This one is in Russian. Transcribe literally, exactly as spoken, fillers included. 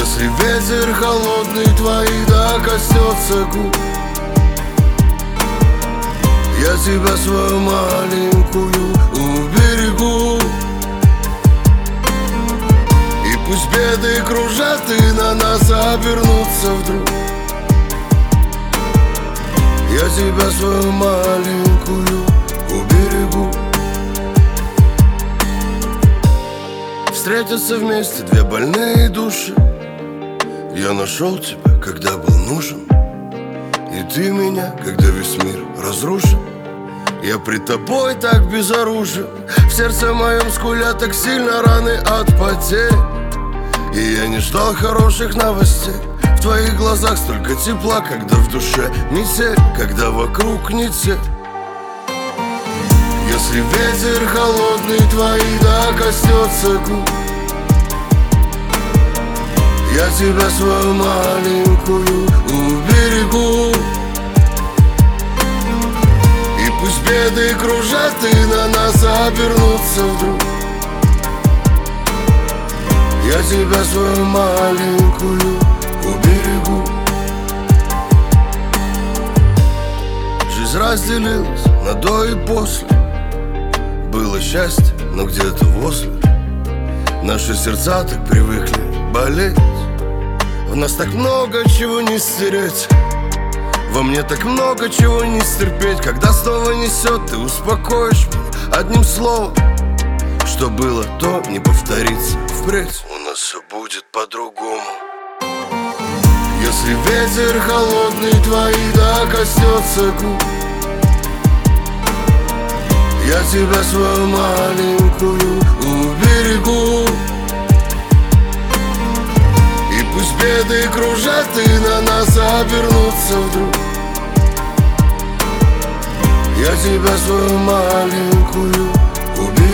Если ветер холодный твоих да коснется губ, я тебя свою маленькую уберегу. И пусть беды кружат и на нас обернутся вдруг, я тебя свою маленькую уберегу. Встретятся вместе две больные души. Я нашел тебя, когда был нужен, и ты меня, когда весь мир разрушен. Я пред тобой так безоружен, в сердце моем скулят так сильно раны от потерь. И я не ждал хороших новостей. В твоих глазах столько тепла, когда в душе метель, когда вокруг не те. Если ветер холодный твоих да коснется губ, я тебя свою маленькую уберегу. И пусть беды кружат и на нас обернутся вдруг, я тебя свою маленькую уберегу. Жизнь разделилась на до и после. Было счастье, но где-то возле. Наши сердца так привыкли болеть. В нас так много чего не стереть, во мне так много чего не стерпеть. Когда снова несет, ты успокоишь меня одним словом. Что было, то не повторится впредь. У нас все будет по-другому. Если ветер холодный твоих да коснется губ, я тебя свою маленькую уберегу. И пусть беды кружат и на нас обернутся вдруг, я тебя свою маленькую уберегу.